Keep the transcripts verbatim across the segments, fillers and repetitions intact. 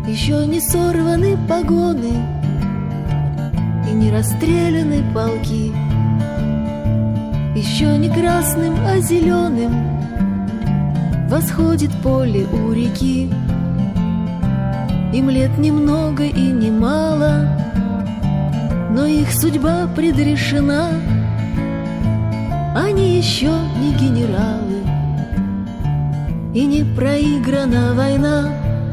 Еще не сорваны погоны и не расстреляны полки. Еще не красным, а зеленым восходит поле у реки. Им лет немного и немало, но их судьба предрешена. Они еще не генералы, и не проиграна война.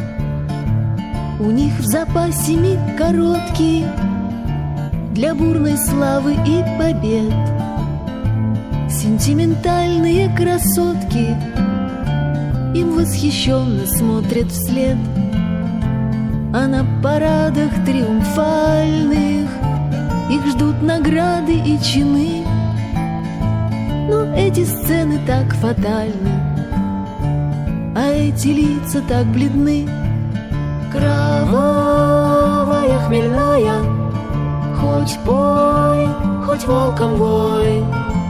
У них в запасе миг короткий для бурной славы и побед. Сентиментальные красотки им восхищенно смотрят вслед. А на парадах триумфальных их ждут награды и чины. Но эти сцены так фатальны, а эти лица так бледны. Кровавая, хмельная, хоть пой, хоть волком вой,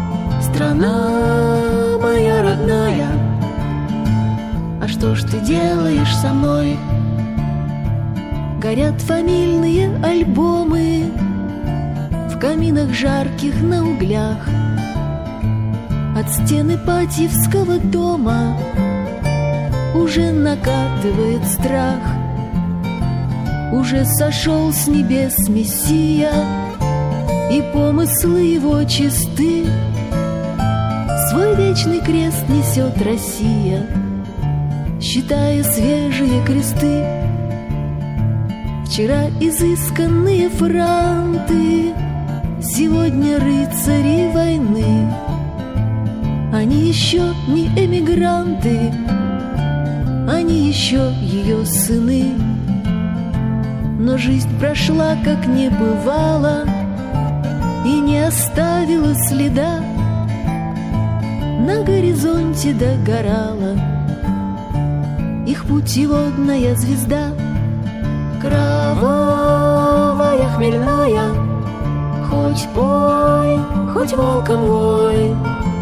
страна моя родная, а что ж ты делаешь со мной? Горят фамильные альбомы в каминах жарких на углях. От стены Ипатьевского дома уже накатывает страх. Уже сошел с небес Мессия, и помыслы его чисты. Свой вечный крест несет Россия, считая свежие кресты. Вчера изысканные франты, сегодня рыцари войны. Они еще не эмигранты, они еще ее сыны. Но жизнь прошла, как не бывало, и не оставила следа. На горизонте догорала их путеводная звезда. Кровавая, хмельная, хоть пой, хоть волком вой,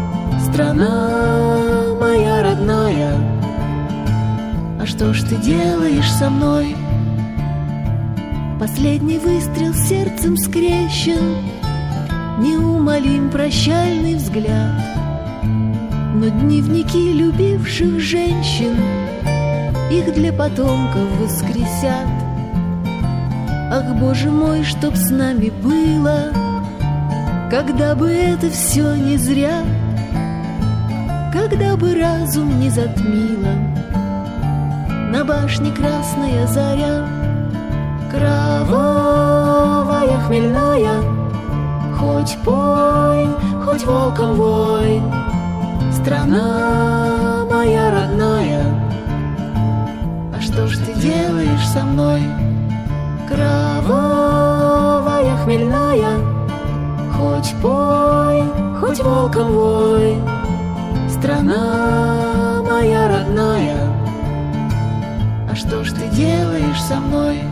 страна моя родная, а что ж ты делаешь со мной? Последний выстрел сердцем скрещен, неумолим прощальный взгляд. Но дневники любивших женщин их для потомков воскресят. Ах, Боже мой, чтоб с нами было, когда бы это все не зря, когда бы разум не затмила на башне красная заря. Кровавая, хмельная, хоть пой, хоть волком вой, страна моя родная, а что ж ты делаешь со мной? Кровавая, хмельная, хоть пой, хоть волком вой, страна моя родная, а что ж ты делаешь со мной?